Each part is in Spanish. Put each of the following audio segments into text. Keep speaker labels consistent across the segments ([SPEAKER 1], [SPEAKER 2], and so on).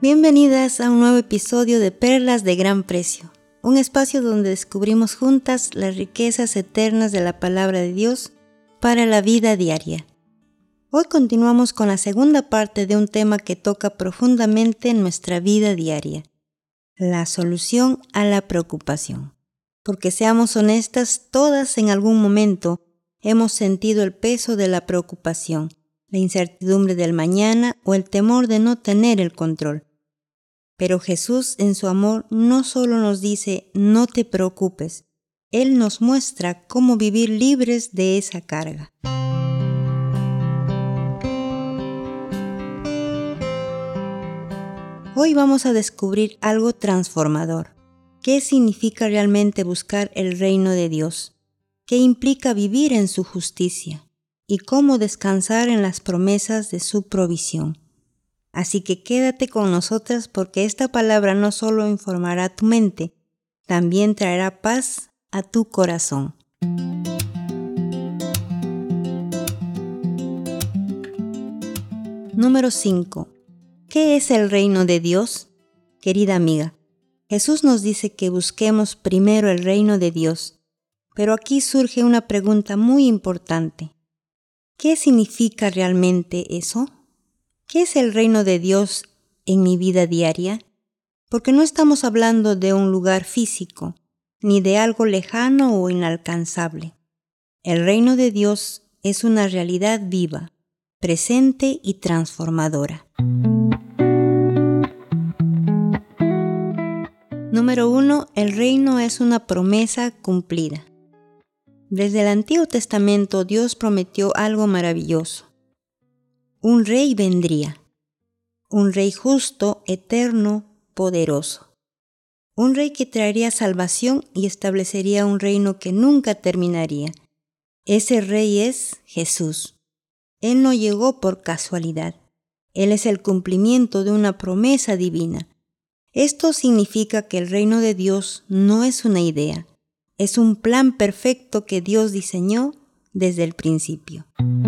[SPEAKER 1] Bienvenidas a un nuevo episodio de Perlas de Gran Precio, un espacio donde descubrimos juntas las riquezas eternas de la palabra de Dios para la vida diaria. Hoy continuamos con la segunda parte de un tema que toca profundamente en nuestra vida diaria, la solución a la preocupación. Porque seamos honestas, todas en algún momento hemos sentido el peso de la preocupación, la incertidumbre del mañana o el temor de no tener el control. Pero Jesús, en su amor, no solo nos dice, no te preocupes, Él nos muestra cómo vivir libres de esa carga. Hoy vamos a descubrir algo transformador. ¿Qué significa realmente buscar el reino de Dios? ¿Qué implica vivir en su justicia? ¿Y cómo descansar en las promesas de su provisión? Así que quédate con nosotras porque esta palabra no solo informará tu mente, también traerá paz a tu corazón. Número 5. ¿Qué es el reino de Dios? Querida amiga, Jesús nos dice que busquemos primero el reino de Dios, pero aquí surge una pregunta muy importante. ¿Qué significa realmente eso? ¿Qué es el reino de Dios en mi vida diaria? Porque no estamos hablando de un lugar físico, ni de algo lejano o inalcanzable. El reino de Dios es una realidad viva, presente y transformadora. Número 1. El reino es una promesa cumplida. Desde el Antiguo Testamento Dios prometió algo maravilloso. Un rey vendría, un rey justo, eterno, poderoso. Un rey que traería salvación y establecería un reino que nunca terminaría. Ese rey es Jesús. Él no llegó por casualidad. Él es el cumplimiento de una promesa divina. Esto significa que el reino de Dios no es una idea, es un plan perfecto que Dios diseñó desde el principio.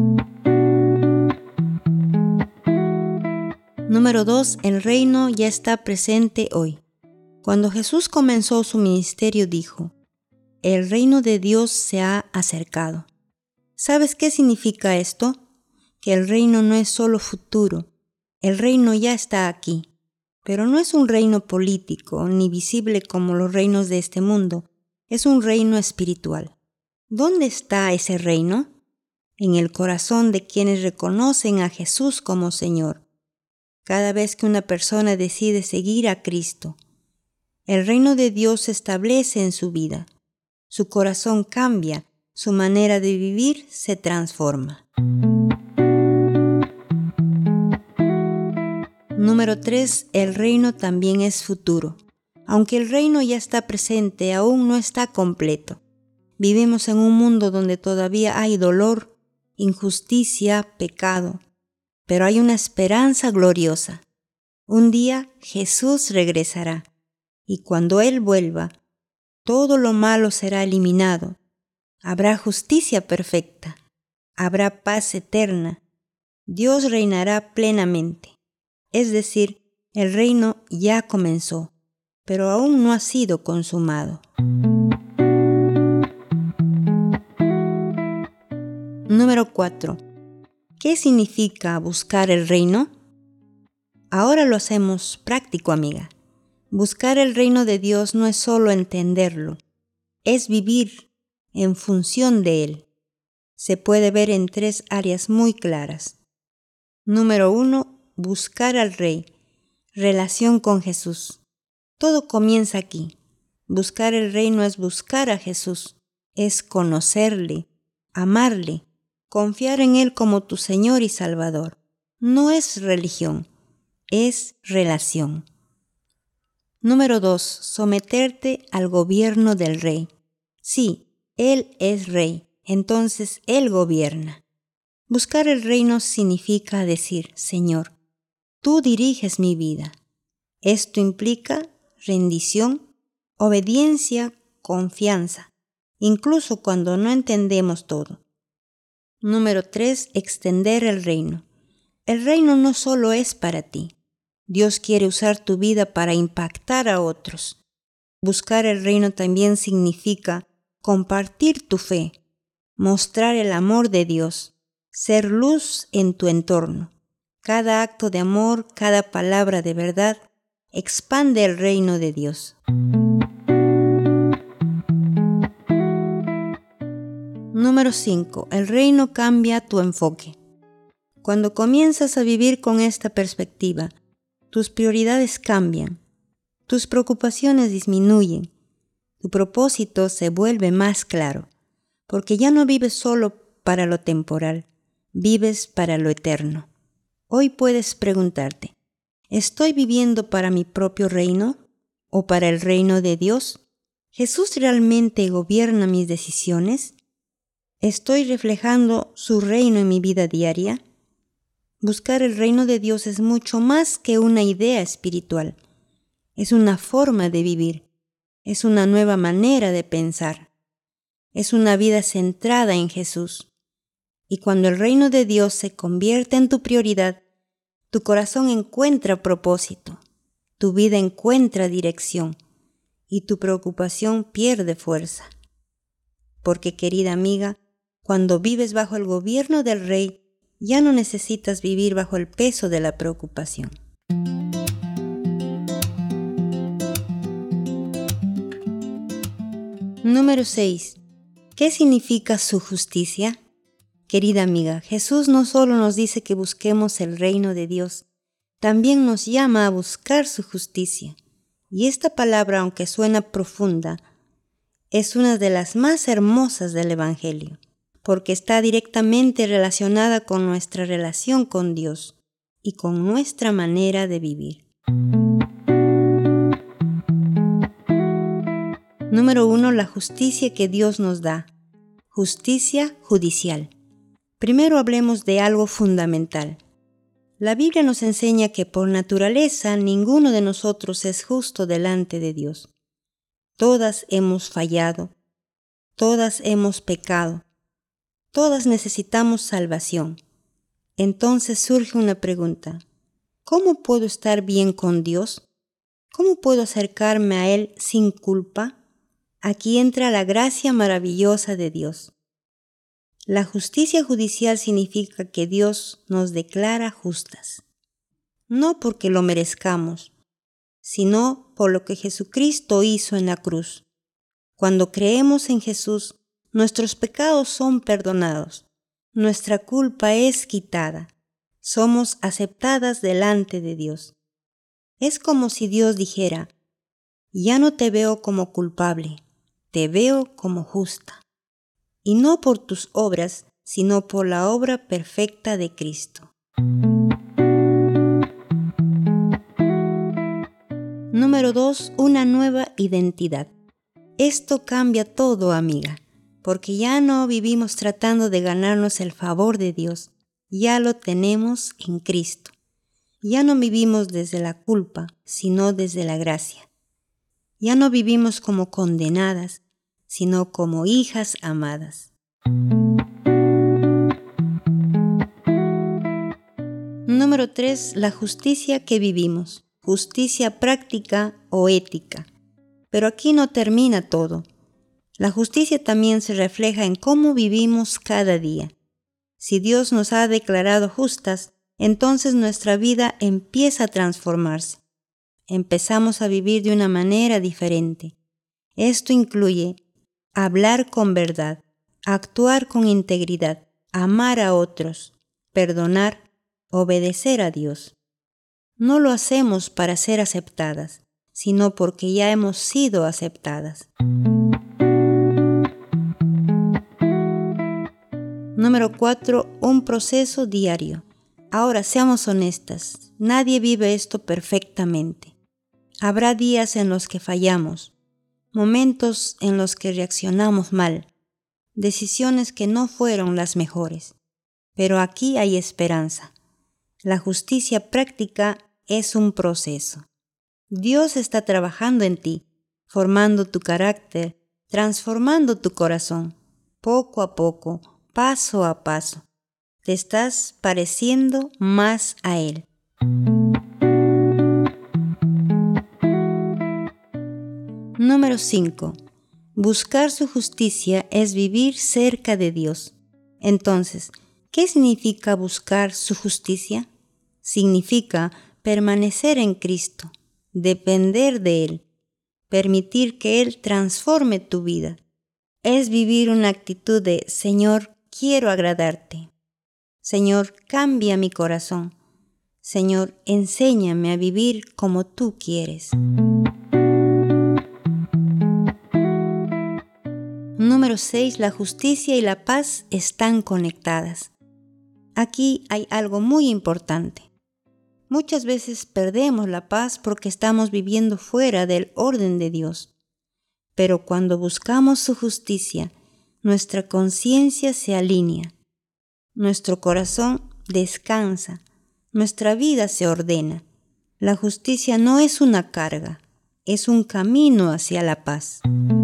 [SPEAKER 1] Número 2. El reino ya está presente hoy. Cuando Jesús comenzó su ministerio dijo, el reino de Dios se ha acercado. ¿Sabes qué significa esto? Que el reino no es solo futuro, el reino ya está aquí. Pero no es un reino político ni visible como los reinos de este mundo, es un reino espiritual. ¿Dónde está ese reino? En el corazón de quienes reconocen a Jesús como Señor. Cada vez que una persona decide seguir a Cristo, el reino de Dios se establece en su vida. Su corazón cambia, su manera de vivir se transforma. Número 3. El reino también es futuro. Aunque el reino ya está presente, aún no está completo. Vivimos en un mundo donde todavía hay dolor, injusticia, pecado. Pero hay una esperanza gloriosa. Un día Jesús regresará, y cuando Él vuelva, todo lo malo será eliminado. Habrá justicia perfecta. Habrá paz eterna. Dios reinará plenamente. Es decir, el reino ya comenzó, pero aún no ha sido consumado. Número 4. ¿Qué significa buscar el reino? Ahora lo hacemos práctico, amiga. Buscar el reino de Dios no es solo entenderlo, es vivir en función de Él. Se puede ver en 3 áreas muy claras. Número 1. Buscar al Rey. Relación con Jesús. Todo comienza aquí. Buscar el reino es buscar a Jesús, es conocerle, amarle, confiar en Él como tu Señor y Salvador. No es religión, es relación. Número 2. Someterte al gobierno del Rey. Sí, Él es Rey, entonces Él gobierna. Buscar el reino significa decir, Señor, tú diriges mi vida. Esto implica rendición, obediencia, confianza, incluso cuando no entendemos todo. Número 3. Extender el reino. El reino no solo es para ti. Dios quiere usar tu vida para impactar a otros. Buscar el reino también significa compartir tu fe, mostrar el amor de Dios, ser luz en tu entorno. Cada acto de amor, cada palabra de verdad, expande el reino de Dios. Número 5. El reino cambia tu enfoque. Cuando comienzas a vivir con esta perspectiva, tus prioridades cambian, tus preocupaciones disminuyen, tu propósito se vuelve más claro, porque ya no vives solo para lo temporal, vives para lo eterno. Hoy puedes preguntarte, ¿estoy viviendo para mi propio reino o para el reino de Dios? ¿Jesús realmente gobierna mis decisiones? ¿Estoy reflejando su reino en mi vida diaria? Buscar el reino de Dios es mucho más que una idea espiritual. Es una forma de vivir. Es una nueva manera de pensar. Es una vida centrada en Jesús. Y cuando el reino de Dios se convierte en tu prioridad, tu corazón encuentra propósito, tu vida encuentra dirección y tu preocupación pierde fuerza. Porque, querida amiga, cuando vives bajo el gobierno del Rey, ya no necesitas vivir bajo el peso de la preocupación. Número 6. ¿Qué significa su justicia? Querida amiga, Jesús no solo nos dice que busquemos el reino de Dios, también nos llama a buscar su justicia. Y esta palabra, aunque suena profunda, es una de las más hermosas del Evangelio, porque está directamente relacionada con nuestra relación con Dios y con nuestra manera de vivir. Número 1. La justicia que Dios nos da. Justicia judicial. Primero hablemos de algo fundamental. La Biblia nos enseña que por naturaleza ninguno de nosotros es justo delante de Dios. Todas hemos fallado, todas hemos pecado, todas necesitamos salvación. Entonces surge una pregunta: ¿cómo puedo estar bien con Dios? ¿Cómo puedo acercarme a Él sin culpa? Aquí entra la gracia maravillosa de Dios. La justicia judicial significa que Dios nos declara justas, no porque lo merezcamos, sino por lo que Jesucristo hizo en la cruz. Cuando creemos en Jesús, nuestros pecados son perdonados, nuestra culpa es quitada, somos aceptadas delante de Dios. Es como si Dios dijera: ya no te veo como culpable, te veo como justa. Y no por tus obras, sino por la obra perfecta de Cristo. Número 2. Una nueva identidad. Esto cambia todo, amiga, porque ya no vivimos tratando de ganarnos el favor de Dios, ya lo tenemos en Cristo. Ya no vivimos desde la culpa, sino desde la gracia. Ya no vivimos como condenadas, sino como hijas amadas. Número 3. La justicia que vivimos. Justicia práctica o ética. Pero aquí no termina todo. La justicia también se refleja en cómo vivimos cada día. Si Dios nos ha declarado justas, entonces nuestra vida empieza a transformarse. Empezamos a vivir de una manera diferente. Esto incluye hablar con verdad, actuar con integridad, amar a otros, perdonar, obedecer a Dios. No lo hacemos para ser aceptadas, sino porque ya hemos sido aceptadas. Número 4. Un proceso diario. Ahora, seamos honestas, nadie vive esto perfectamente. Habrá días en los que fallamos, momentos en los que reaccionamos mal, decisiones que no fueron las mejores. Pero aquí hay esperanza. La justicia práctica es un proceso. Dios está trabajando en ti, formando tu carácter, transformando tu corazón, poco a poco, paso a paso. Te estás pareciendo más a Él. Número 5. Buscar su justicia es vivir cerca de Dios. Entonces, ¿qué significa buscar su justicia? Significa permanecer en Cristo, depender de Él, permitir que Él transforme tu vida. Es vivir una actitud de Señor, quiero agradarte. Señor, cambia mi corazón. Señor, enséñame a vivir como tú quieres. Número 6. La justicia y la paz están conectadas. Aquí hay algo muy importante. Muchas veces perdemos la paz porque estamos viviendo fuera del orden de Dios. Pero cuando buscamos su justicia, nuestra conciencia se alinea, nuestro corazón descansa, nuestra vida se ordena. La justicia no es una carga, es un camino hacia la paz.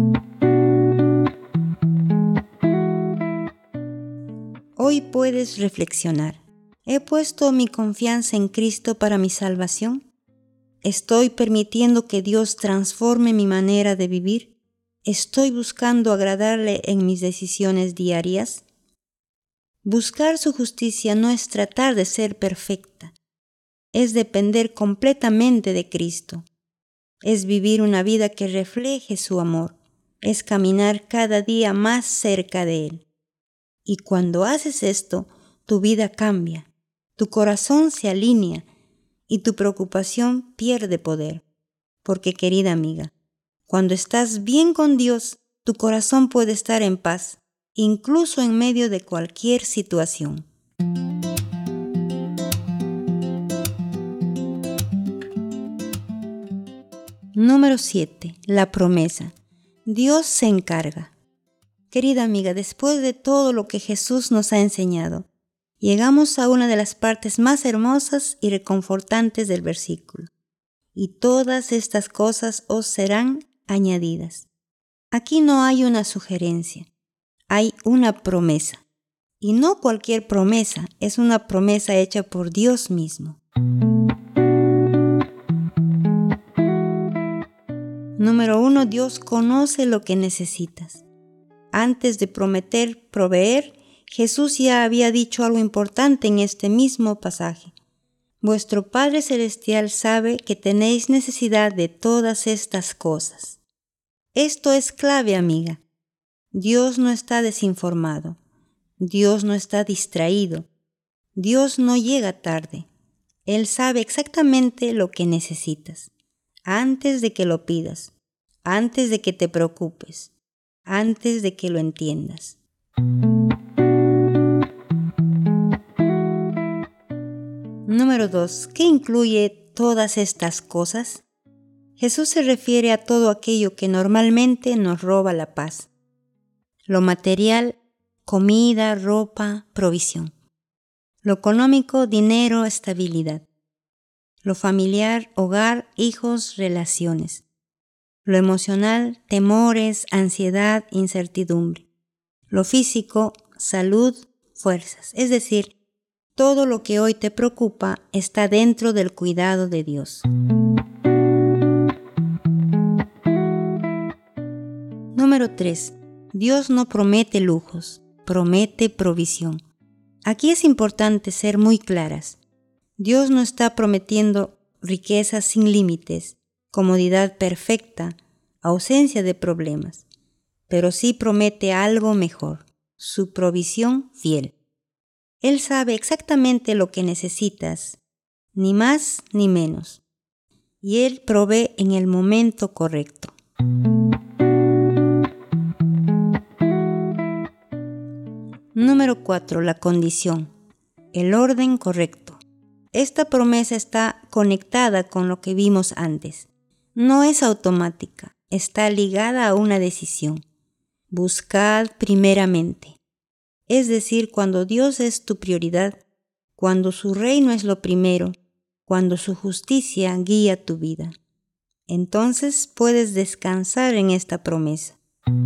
[SPEAKER 1] Hoy puedes reflexionar. ¿He puesto mi confianza en Cristo para mi salvación? ¿Estoy permitiendo que Dios transforme mi manera de vivir? ¿Estoy buscando agradarle en mis decisiones diarias? Buscar su justicia no es tratar de ser perfecta, es depender completamente de Cristo. Es vivir una vida que refleje su amor, es caminar cada día más cerca de Él. Y cuando haces esto, tu vida cambia, tu corazón se alinea y tu preocupación pierde poder. Porque, querida amiga, cuando estás bien con Dios, tu corazón puede estar en paz, incluso en medio de cualquier situación. Número 7. La promesa. Dios se encarga. Querida amiga, después de todo lo que Jesús nos ha enseñado, llegamos a una de las partes más hermosas y reconfortantes del versículo. Y todas estas cosas os serán añadidas. Aquí no hay una sugerencia, hay una promesa. Y no cualquier promesa, es una promesa hecha por Dios mismo. Número 1. Dios conoce lo que necesitas. Antes de prometer proveer, Jesús ya había dicho algo importante en este mismo pasaje. Vuestro Padre Celestial sabe que tenéis necesidad de todas estas cosas. Esto es clave, amiga. Dios no está desinformado. Dios no está distraído. Dios no llega tarde. Él sabe exactamente lo que necesitas, antes de que lo pidas, antes de que te preocupes, antes de que lo entiendas. Número 2. ¿Qué incluye todas estas cosas? Jesús se refiere a todo aquello que normalmente nos roba la paz. Lo material, comida, ropa, provisión. Lo económico, dinero, estabilidad. Lo familiar, hogar, hijos, relaciones. Lo emocional, temores, ansiedad, incertidumbre. Lo físico, salud, fuerzas. Es decir, todo lo que hoy te preocupa está dentro del cuidado de Dios. Número 3. Dios no promete lujos, promete provisión. Aquí es importante ser muy claras. Dios no está prometiendo riquezas sin límites, comodidad perfecta, ausencia de problemas, pero sí promete algo mejor, su provisión fiel. Él sabe exactamente lo que necesitas, ni más ni menos, y Él provee en el momento correcto. Número 4. La condición, el orden correcto. Esta promesa está conectada con lo que vimos antes. No es automática, está ligada a una decisión. Buscad primeramente. Es decir, cuando Dios es tu prioridad, cuando su reino es lo primero, cuando su justicia guía tu vida. Entonces puedes descansar en esta promesa.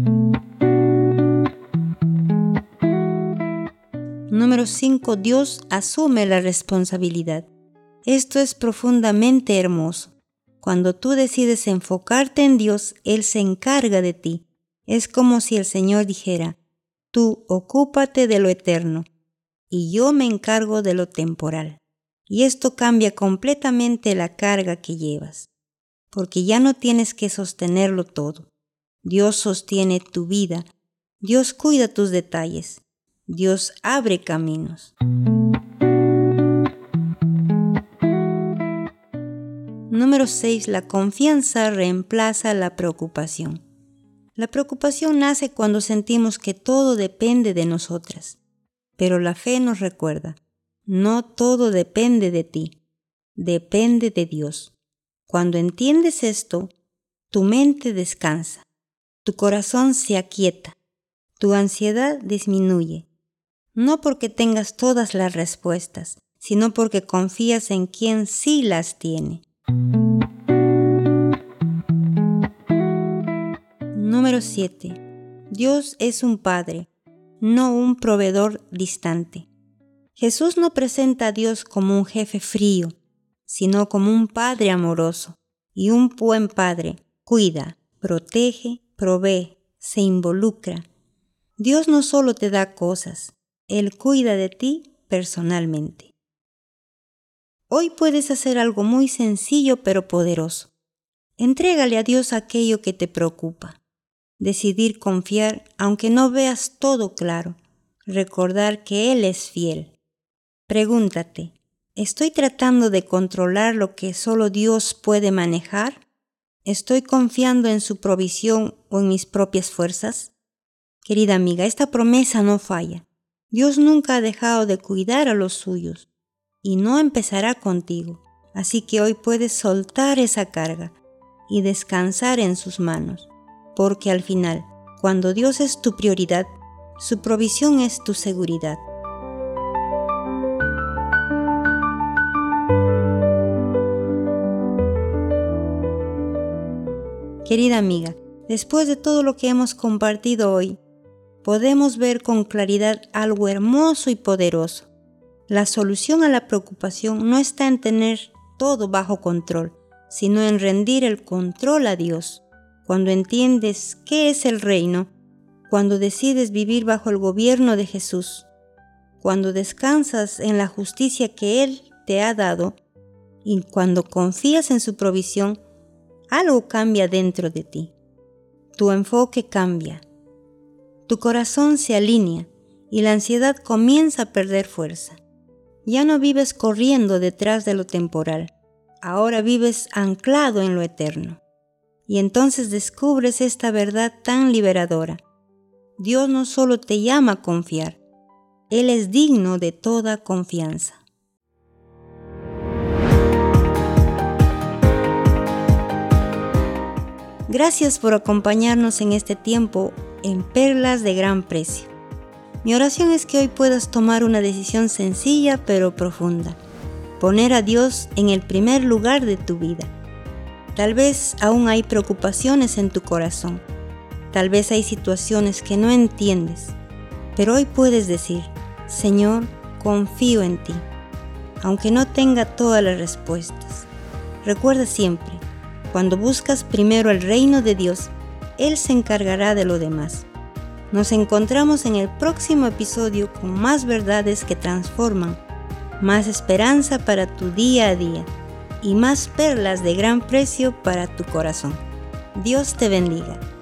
[SPEAKER 1] Número 5. Dios asume la responsabilidad. Esto es profundamente hermoso. Cuando tú decides enfocarte en Dios, Él se encarga de ti. Es como si el Señor dijera, tú ocúpate de lo eterno y yo me encargo de lo temporal. Y esto cambia completamente la carga que llevas, porque ya no tienes que sostenerlo todo. Dios sostiene tu vida, Dios cuida tus detalles, Dios abre caminos. Número 6. La confianza reemplaza la preocupación. La preocupación nace cuando sentimos que todo depende de nosotras, pero la fe nos recuerda, no todo depende de ti, depende de Dios. Cuando entiendes esto, tu mente descansa, tu corazón se aquieta, tu ansiedad disminuye, no porque tengas todas las respuestas, sino porque confías en quien sí las tiene. Número 7. Dios es un Padre, no un proveedor distante. Jesús no presenta a Dios como un jefe frío, sino como un Padre amoroso. Y un buen Padre cuida, protege, provee, se involucra. Dios no solo te da cosas, Él cuida de ti personalmente. Hoy puedes hacer algo muy sencillo pero poderoso. Entrégale a Dios aquello que te preocupa. Decidir confiar aunque no veas todo claro. Recordar que Él es fiel. Pregúntate, ¿estoy tratando de controlar lo que solo Dios puede manejar? ¿Estoy confiando en su provisión o en mis propias fuerzas? Querida amiga, esta promesa no falla. Dios nunca ha dejado de cuidar a los suyos y no empezará contigo. Así que hoy puedes soltar esa carga y descansar en sus manos. Porque al final, cuando Dios es tu prioridad, su provisión es tu seguridad. Querida amiga, después de todo lo que hemos compartido hoy, podemos ver con claridad algo hermoso y poderoso. La solución a la preocupación no está en tener todo bajo control, sino en rendir el control a Dios. Cuando entiendes qué es el reino, cuando decides vivir bajo el gobierno de Jesús, cuando descansas en la justicia que Él te ha dado y cuando confías en su provisión, algo cambia dentro de ti. Tu enfoque cambia, tu corazón se alinea y la ansiedad comienza a perder fuerza. Ya no vives corriendo detrás de lo temporal, ahora vives anclado en lo eterno. Y entonces descubres esta verdad tan liberadora. Dios no solo te llama a confiar, Él es digno de toda confianza. Gracias por acompañarnos en este tiempo en Perlas de Gran Precio. Mi oración es que hoy puedas tomar una decisión sencilla pero profunda. Poner a Dios en el primer lugar de tu vida. Tal vez aún hay preocupaciones en tu corazón. Tal vez hay situaciones que no entiendes. Pero hoy puedes decir, Señor, confío en ti, aunque no tenga todas las respuestas. Recuerda siempre, cuando buscas primero el reino de Dios, Él se encargará de lo demás. Nos encontramos en el próximo episodio con más verdades que transforman, más esperanza para tu día a día y más perlas de gran precio para tu corazón. Dios te bendiga.